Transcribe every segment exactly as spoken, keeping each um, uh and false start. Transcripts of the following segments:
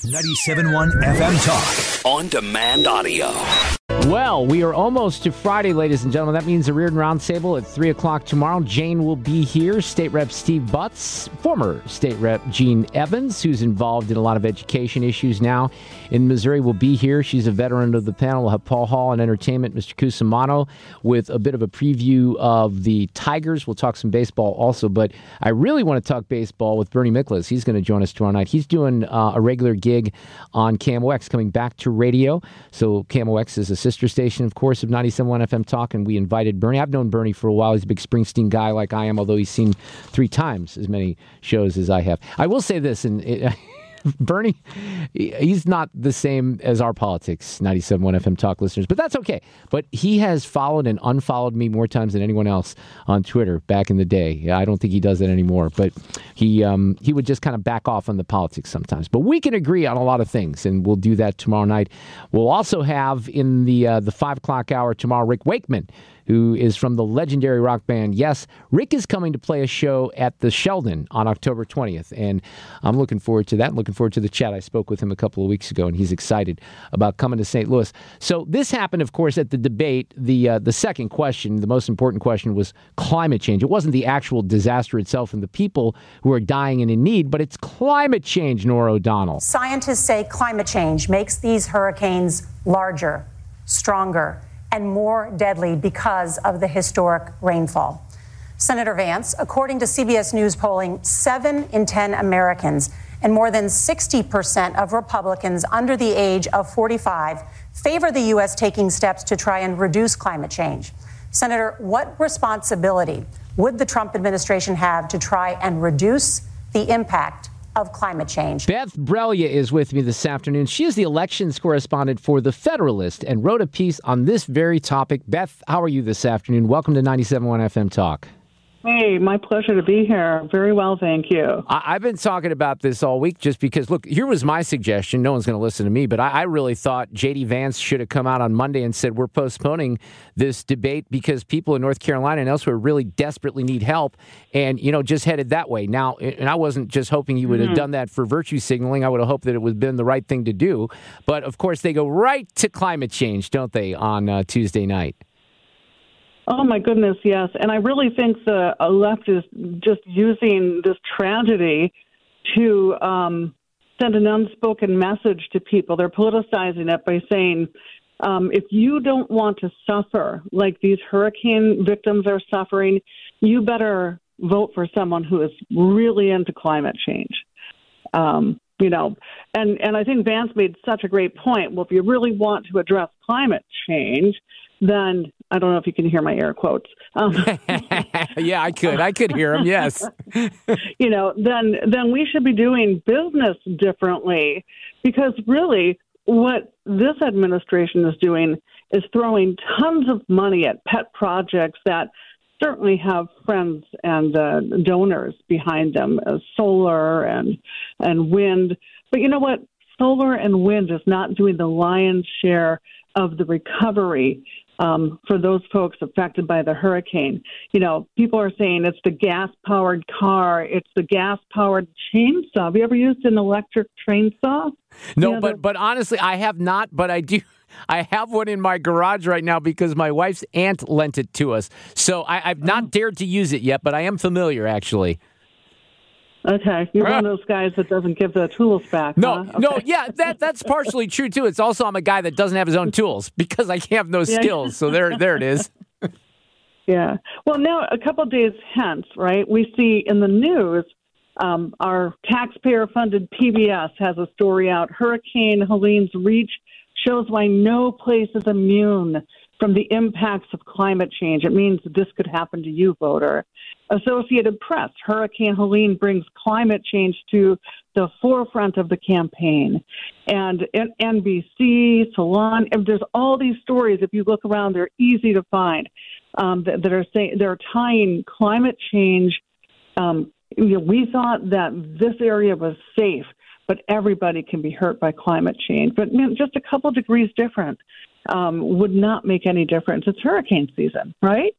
ninety-seven point one F M Talk. On demand audio. Well, we are almost to Friday, ladies and gentlemen. That means the Reardon Roundtable at three o'clock tomorrow. Jane will be here. State Rep Steve Butts, former State Rep Gene Evans, who's involved in a lot of education issues now in Missouri, will be here. She's a veteran of the panel. We'll have Paul Hall and Entertainment, Mister Cusimano, with a bit of a preview of the Tigers. We'll talk some baseball also, but I really want to talk baseball with Bernie Miklasz. He's going to join us tomorrow night. He's doing uh, a regular gig on K M O X, coming back to radio. So K M O X is a sister station, of course, of ninety-seven point one F M Talk, and we invited Bernie. I've known Bernie for a while. He's a big Springsteen guy like I am, although he's seen three times as many shows as I have. I will say this, and it, Bernie, he's not the same as our politics, ninety-seven point one F M Talk listeners, but that's okay. But he has followed and unfollowed me more times than anyone else on Twitter back in the day. I don't think he does that anymore, but he um, he would just kind of back off on the politics sometimes. But we can agree on a lot of things, and we'll do that tomorrow night. We'll also have in the uh, the five o'clock hour tomorrow, Rick Wakeman, who is from the legendary rock band Yes. Rick is coming to play a show at the Sheldon on October twentieth, and I'm looking forward to that. Looking forward to the chat. I spoke with him a couple of weeks ago, and he's excited about coming to Saint Louis. So this happened, of course, at the debate. The uh, the second question, the most important question, was climate change. It wasn't the actual disaster itself and the people who are dying and in need, but it's climate change, Norah O'Donnell. Scientists say climate change makes these hurricanes larger, stronger, and more deadly because of the historic rainfall. Senator Vance, according to C B S News polling, seven in ten Americans and more than sixty percent of Republicans under the age of forty-five favor the U S taking steps to try and reduce climate change. Senator, what responsibility would the Trump administration have to try and reduce the impact of climate change? Beth Brelia is with me this afternoon. She is the elections correspondent for The Federalist and wrote a piece on this very topic. Beth, how are you this afternoon? Welcome to ninety-seven point one F M Talk. Hey, my pleasure to be here. Very well, thank you. I- I've been talking about this all week just because, look, here was my suggestion. No one's going to listen to me, but I, I really thought J D. Vance should have come out on Monday and said, we're postponing this debate because people in North Carolina and elsewhere really desperately need help, and, you know, just headed that way. Now, and I wasn't just hoping he would have mm-hmm. done that for virtue signaling. I would have hoped that it would have been the right thing to do. But, of course, they go right to climate change, don't they, on uh, Tuesday night? Oh, my goodness, yes. And I really think the left is just using this tragedy to um, send an unspoken message to people. They're politicizing it by saying, um, if you don't want to suffer like these hurricane victims are suffering, you better vote for someone who is really into climate change. Um, you know, and, and I think Vance made such a great point. Well, if you really want to address climate change, then I don't know if you can hear my air quotes. Um, yeah, I could. I could hear them, yes. you know, then then we should be doing business differently, because really what this administration is doing is throwing tons of money at pet projects that certainly have friends and uh, donors behind them, uh, solar and and wind. But you know what? Solar and wind is not doing the lion's share of the recovery um, for those folks affected by the hurricane. You know, people are saying it's the gas-powered car, it's the gas-powered chainsaw. Have you ever used an electric chainsaw? No, you know, but but honestly, I have not, but I do. I have one in my garage right now because my wife's aunt lent it to us. So I, I've not dared to use it yet, but I am familiar, actually. Okay, you're one of those guys that doesn't give the tools back. No, huh? Okay. no, yeah, that that's partially true too. It's also I'm a guy that doesn't have his own tools because I have no Yeah. skills. So there, there it is. Yeah. Well, now a couple of days hence, right? We see in the news, um, our taxpayer-funded P B S has a story out. Hurricane Helene's reach shows why no place is immune from the impacts of climate change. It means that this could happen to you, voter. Associated Press, Hurricane Helene brings climate change to the forefront of the campaign. And N B C, Salon, there's all these stories. If you look around, they're easy to find, um, that, that are saying they're tying climate change. Um, you know, we thought that this area was safe, but everybody can be hurt by climate change. But you know, just a couple degrees different um, would not make any difference. It's hurricane season, right?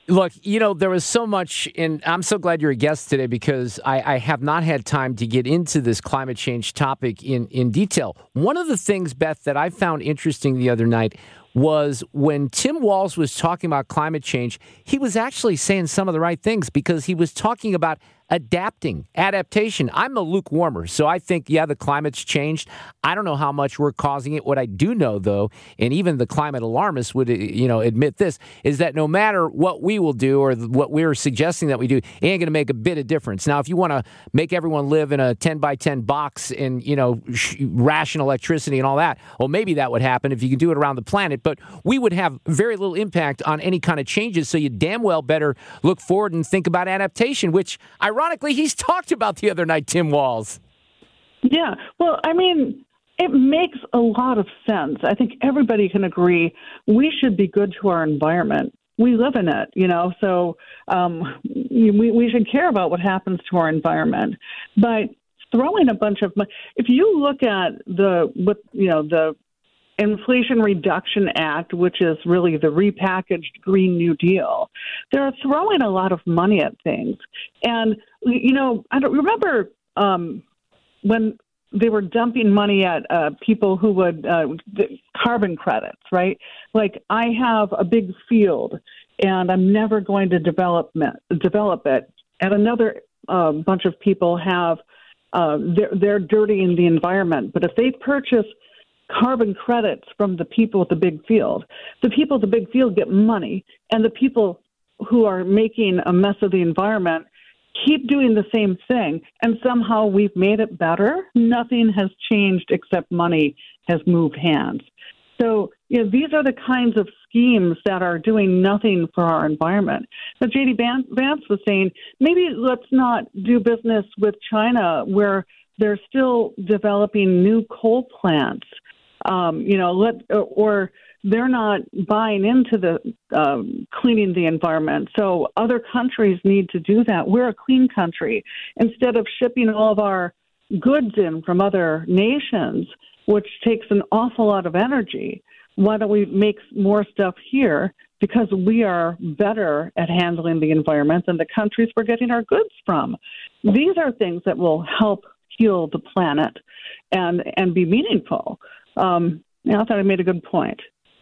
Look, you know, there was so much, and I'm so glad you're a guest today because I, I have not had time to get into this climate change topic in, in detail. One of the things, Beth, that I found interesting the other night was when Tim Walz was talking about climate change, he was actually saying some of the right things because he was talking about adapting, adaptation. I'm a lukewarmer, so I think, yeah, the climate's changed. I don't know how much we're causing it. What I do know, though, and even the climate alarmists would, you know, admit this, is that no matter what we will do or what we're suggesting that we do, it ain't going to make a bit of difference. Now, if you want to make everyone live in a ten by ten box and, you know, sh- ration electricity and all that, well, maybe that would happen if you can do it around the planet, but we would have very little impact on any kind of changes, so you damn well better look forward and think about adaptation, which I Ironically, he's talked about the other night, Tim Walz. Yeah, well, I mean, it makes a lot of sense. I think everybody can agree we should be good to our environment. We live in it, you know, so um, we, we should care about what happens to our environment. But throwing a bunch of money, if you look at the, what you know, the Inflation Reduction Act, which is really the repackaged Green New Deal, they're throwing a lot of money at things. And, you know, I don't remember um, when they were dumping money at uh, people who would, uh, carbon credits, right? Like, I have a big field and I'm never going to develop, develop it. And another uh, bunch of people have, uh, they're, they're dirtying the environment. But if they purchase carbon credits from the people with the big field, the people with the big field get money, and the people who are making a mess of the environment keep doing the same thing, and somehow we've made it better. Nothing has changed except money has moved hands. So, you know, these are the kinds of schemes that are doing nothing for our environment. But J D Vance was saying, maybe let's not do business with China where they're still developing new coal plants. Um, you know, let or they're not buying into the um, cleaning the environment. So other countries need to do that. We're a clean country. Instead of shipping all of our goods in from other nations, which takes an awful lot of energy, why don't we make more stuff here? Because we are better at handling the environment than the countries we're getting our goods from. These are things that will help heal the planet and and be meaningful. Um, you know, I thought I made a good point.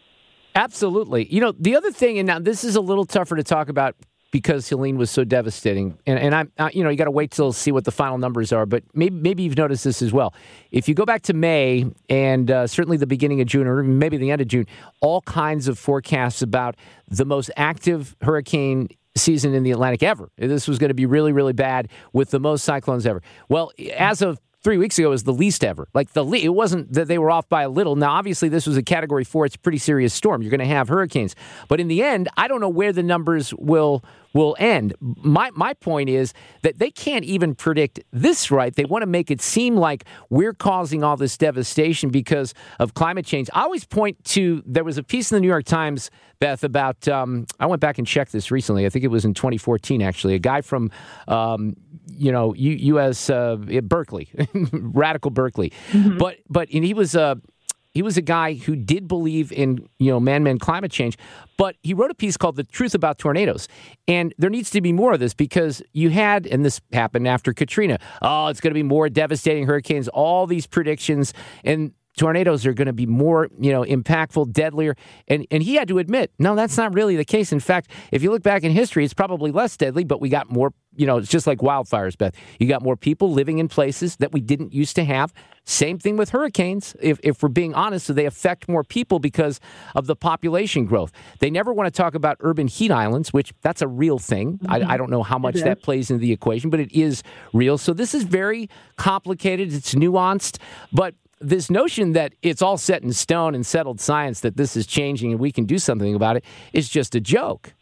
Absolutely. You know, the other thing, and now this is a little tougher to talk about because Helene was so devastating, and, and I'm, uh, you know, you got to wait till see what the final numbers are, but maybe maybe you've noticed this as well. If you go back to May and uh, certainly the beginning of June or maybe the end of June, all kinds of forecasts about the most active hurricane season in the Atlantic ever. This was going to be really, really bad with the most cyclones ever. Well, as of three weeks ago, it was the least ever. Like the le- it wasn't that they were off by a little. Now, obviously, this was a Category four. It's a pretty serious storm. You're going to have hurricanes. But in the end, I don't know where the numbers will will end. My my point is that they can't even predict this right. They want to make it seem like we're causing all this devastation because of climate change. I always point to, there was a piece in the New York Times, Beth, about, um, I went back and checked this recently. I think it was in twenty fourteen, actually. A guy from, um, you know, U- U.S. Uh, Berkeley, radical Berkeley. Mm-hmm. But, but and he was a, he was a guy who did believe in, you know, man-made climate change, but he wrote a piece called The Truth About Tornadoes. And there needs to be more of this because you had, and this happened after Katrina, oh, it's going to be more devastating hurricanes, all these predictions, and tornadoes are going to be more, you know, impactful, deadlier. And and he had to admit, no, that's not really the case. In fact, if you look back in history, it's probably less deadly, but we got more, you know, it's just like wildfires, Beth. You got more people living in places that we didn't used to have. Same thing with hurricanes, if, if we're being honest. So they affect more people because of the population growth. They never want to talk about urban heat islands, which that's a real thing. Mm-hmm. I, I don't know how much that plays into the equation, but it is real. So this is very complicated. It's nuanced, but this notion that it's all set in stone and settled science, that this is changing and we can do something about it, is just a joke.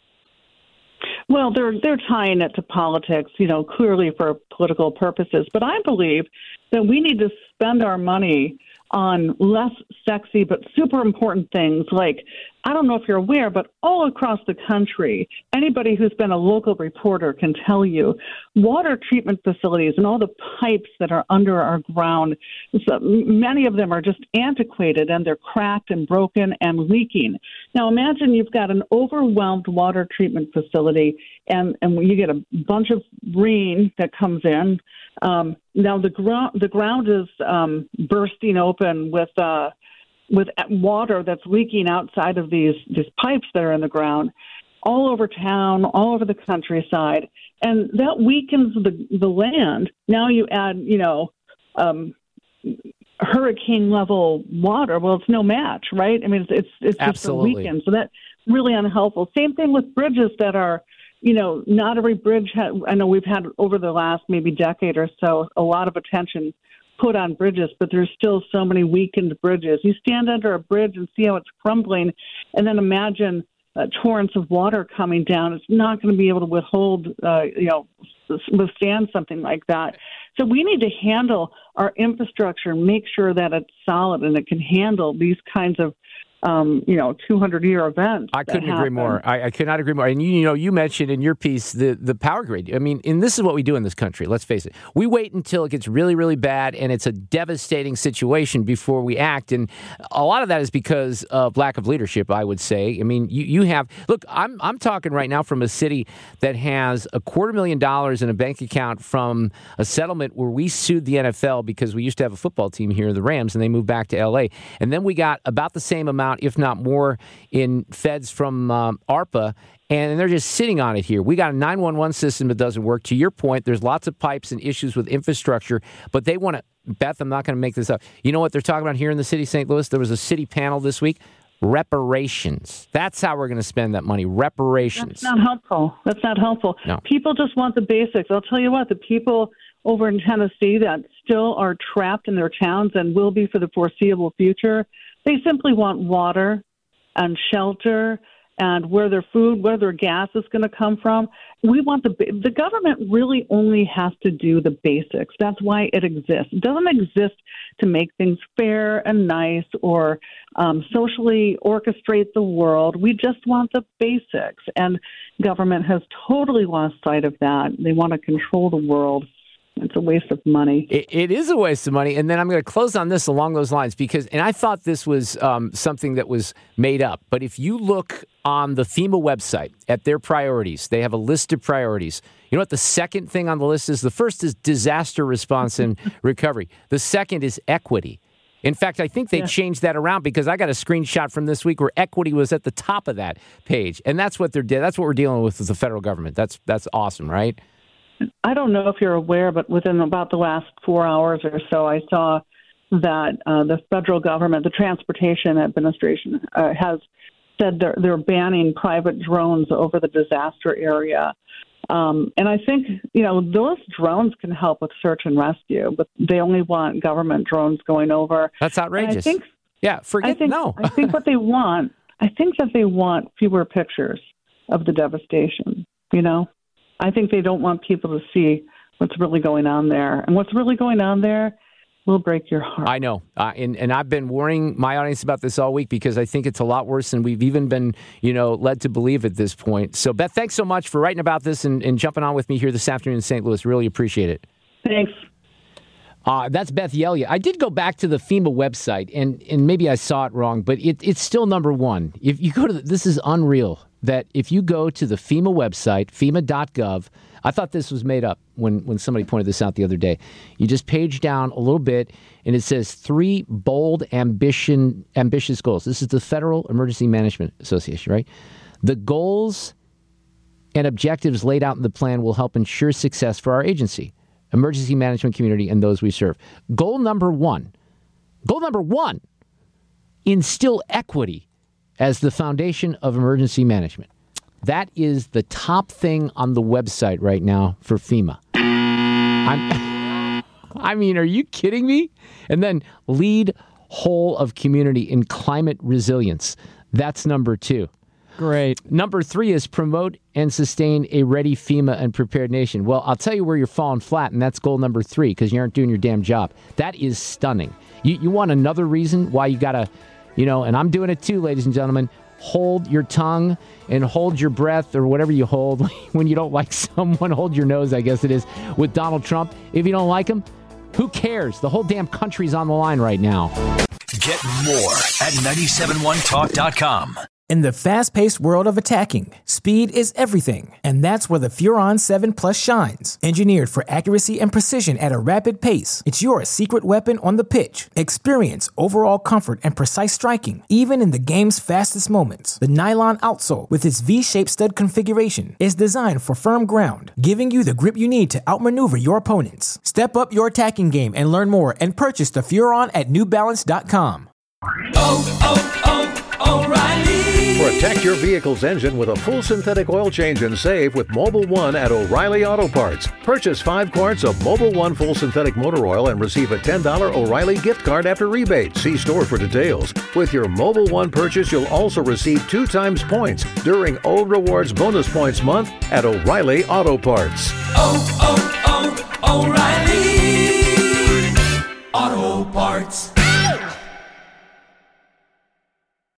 Well, they're they're tying it to politics, you know, clearly for political purposes. But I believe that we need to spend our money on less sexy but super important things like I don't know if you're aware, but all across the country, anybody who's been a local reporter can tell you, water treatment facilities and all the pipes that are under our ground, so many of them are just antiquated and they're cracked and broken and leaking. Now imagine you've got an overwhelmed water treatment facility and, and you get a bunch of rain that comes in. Um, now the, gro- the ground is um, bursting open with uh, with water that's leaking outside of these, these pipes that are in the ground all over town, all over the countryside. And that weakens the, the land. Now you add, you know, um, hurricane level water. Well, it's no match, right? I mean, it's, it's, it's just a weekend. So that's really unhelpful. Same thing with bridges that are, you know, not every bridge. Ha- I know we've had over the last maybe decade or so, a lot of attention put on bridges, but there's still so many weakened bridges. You stand under a bridge and see how it's crumbling, and then imagine uh, torrents of water coming down. It's not going to be able to withhold, uh, you know, withstand something like that. So we need to handle our infrastructure and make sure that it's solid and it can handle these kinds of Um, you know, two hundred year events. I couldn't agree more. I, I could not agree more. And you, you know, you mentioned in your piece the, the power grid. I mean, and this is what we do in this country. Let's face it. We wait until it gets really, really bad and it's a devastating situation before we act. And a lot of that is because of lack of leadership, I would say. I mean, you, you have, look, I'm I'm talking right now from a city that has a quarter million dollars in a bank account from a settlement where we sued the N F L because we used to have a football team here, the Rams, and they moved back to L A. And then we got about the same amount, if not more, in feds from um, ARPA, and they're just sitting on it here. We got a nine one one system that doesn't work. To your point, there's lots of pipes and issues with infrastructure, but they want to, Beth, I'm not going to make this up. You know what they're talking about here in the city of Saint Louis? There was a city panel this week. Reparations. That's how we're going to spend that money. Reparations. That's not helpful. That's not helpful. No. People just want the basics. I'll tell you what, the people over in Tennessee that still are trapped in their towns and will be for the foreseeable future, they simply want water and shelter and where their food, where their gas is going to come from. We want the the government really only has to do the basics. That's why it exists. It doesn't exist to make things fair and nice or um, socially orchestrate the world. We just want the basics. And government has totally lost sight of that. They want to control the world. It's a waste of money. It, it is a waste of money. And then I'm going to close on this along those lines because, and I thought this was um, something that was made up. But if you look on the FEMA website at their priorities, they have a list of priorities. You know what the second thing on the list is? The first is disaster response and recovery. The second is equity. In fact, I think they yeah. changed that around because I got a screenshot from this week where equity was at the top of that page. And that's what they're that's what we're dealing with with the federal government. That's that's awesome, right? I don't know if you're aware, but within about the last four hours or so, I saw that uh, the federal government, the Transportation Administration, uh, has said they're, they're banning private drones over the disaster area. Um, and I think, you know, those drones can help with search and rescue, but they only want government drones going over. That's outrageous. And I think, yeah, forget I think, no. I think what they want, I think that they want fewer pictures of the devastation, you know? I think they don't want people to see what's really going on there. And what's really going on there will break your heart. I know. Uh, and, and I've been warning my audience about this all week because I think it's a lot worse than we've even been, you know, led to believe at this point. So, Beth, thanks so much for writing about this and, and jumping on with me here this afternoon in Saint Louis. Really appreciate it. Thanks. Uh, that's Beth Yelia. I did go back to the FEMA website, and, and maybe I saw it wrong, but it, it's still number one. If you go to the, this is unreal. That if you go to the FEMA website, FEMA dot gov, I thought this was made up when, when somebody pointed this out the other day. You just page down a little bit, and it says three bold ambition ambitious goals. This is the Federal Emergency Management Association, right? The goals and objectives laid out in the plan will help ensure success for our agency, emergency management community, and those we serve. Goal number one, goal number one, instill equity as the foundation of emergency management. That is the top thing on the website right now for FEMA. I'm, I mean, are you kidding me? And then lead whole of community in climate resilience. That's number two. Great. Number three is promote and sustain a ready FEMA and prepared nation. Well, I'll tell you where you're falling flat, and that's goal number three, because you aren't doing your damn job. That is stunning. You, you want another reason why you got to, you know, and I'm doing it too, ladies and gentlemen, hold your tongue and hold your breath, or whatever you hold when you don't like someone. Hold your nose, I guess it is, with Donald Trump. If you don't like him, who cares? The whole damn country's on the line right now. Get more at nine seven one talk dot com. In the fast-paced world of attacking, speed is everything, and that's where the Furon seven Plus shines. Engineered for accuracy and precision at a rapid pace, it's your secret weapon on the pitch. Experience overall comfort and precise striking, even in the game's fastest moments. The nylon outsole, with its V-shaped stud configuration, is designed for firm ground, giving you the grip you need to outmaneuver your opponents. Step up your attacking game and learn more and purchase the Furon at new balance dot com. Oh, oh, oh, O'Reilly. Protect your vehicle's engine with a full synthetic oil change and save with Mobil one at O'Reilly Auto Parts. Purchase five quarts of Mobil one full synthetic motor oil and receive a ten dollars O'Reilly gift card after rebate. See store for details. With your Mobil one purchase, you'll also receive two times points during O Rewards Bonus Points Month at O'Reilly Auto Parts. Oh, oh, oh, O'Reilly Auto Parts.